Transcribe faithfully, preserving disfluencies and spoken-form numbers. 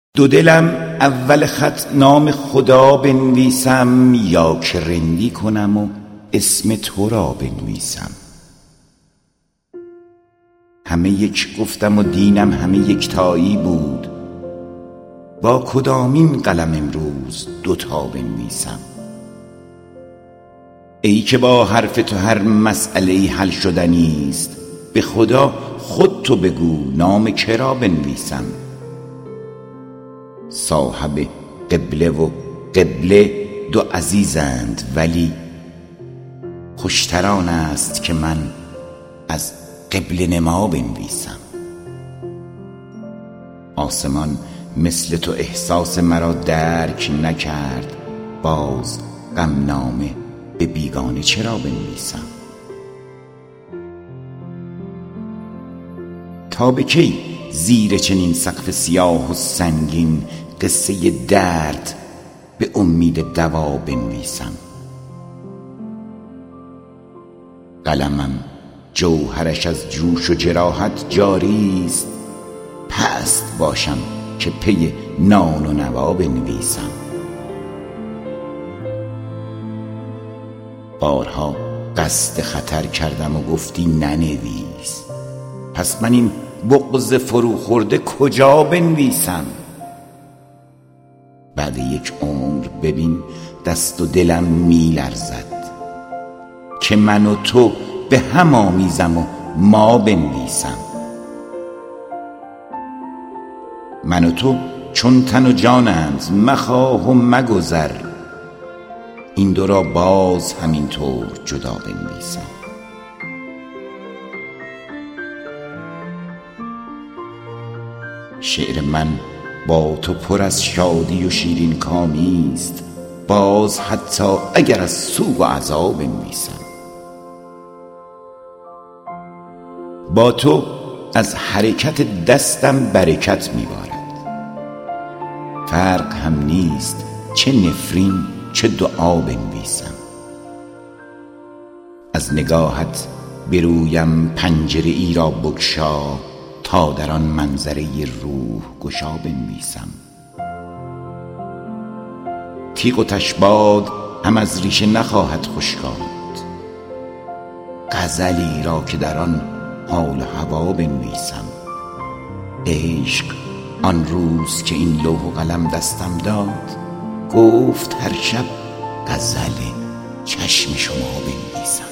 دو دلم اول خط نام خدا بنویسم یا که رندی کنم و اسم تو را بنویسم. همه یک گفتم و دینم همه یکتایی بود، با کدامین قلم امروز دوتا بنویسم؟ ای که با حرف تو هر مسئله حل شدنیست، به خدا خود تو بگو نام که را بنویسم؟ صاحب قبله و قبله دو عزیزند، ولی خوشتر آن است که من از قبله نما بنویسم. آسمان مثل تو احساس مرا درک نکرد، باز غمنامه به بیگانه چرا بنویسم؟ تا به کی زیر چنین سقف سیاه و سنگین قصه درد به امید دوا بنویسم؟ قلمم جوهرش از جوش و جراحت جاری است، پست باشم که پی نان و نوا بنویسم. بارها قصد خطر کردم و گفتی ننویس، پس من این بغض فرو خورده کجا بنویسم؟ بعد یک عمر ببین دست و دلم می لرزد که من و تو به هم آمیزم و ما بنویسم. من و تو چون تن و جانند، مخواه و مگذر، این دو را باز همینطور جدا بنویسم. شعر من با تو پر از شادی و شیرین کامی است، باز حتی اگر از سوگ و عذاب بنویسم. با تو از حرکت دستم برکت میبارد، فرق هم نیست چه نفرین چه دعا بنویسم. از نگاهت برویم پنجره ای را بگشا، تا در آن منظره روح گشا بنویسم. تیغ و تشباد هم از ریشه نخواهد خشکاند، غزلی را که در آن حال و هوا بنویسم. عشق آن روز که این لوح و قلم دستم داد، گفت هر شب غزل چشم شما بنویسم.